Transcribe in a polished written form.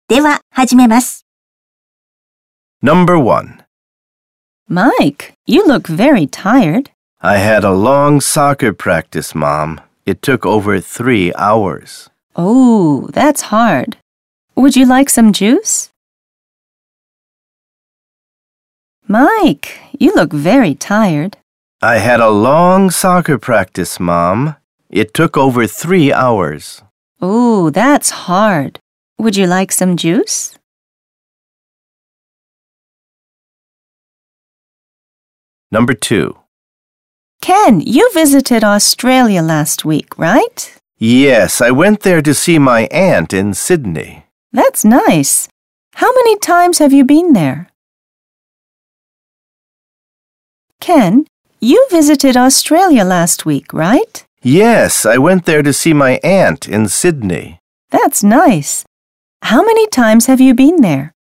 では、始めます。 Number 1. Mike, you look very tired. I had a long soccer practice, Mom. It took over 3 hours. Oh, that's hard. Would you like some juice? Mike, you look very tired. I had a long soccer practice, Mom. It took over 3 hours. Oh, that's hard. Would you like some juice? Number 2. Ken, you visited Australia last week, right? Yes, I went there to see my aunt in Sydney. That's nice. How many times have you been there? Ken, you visited Australia last week, right? Yes, I went there to see my aunt in Sydney. That's nice. How many times have you been there?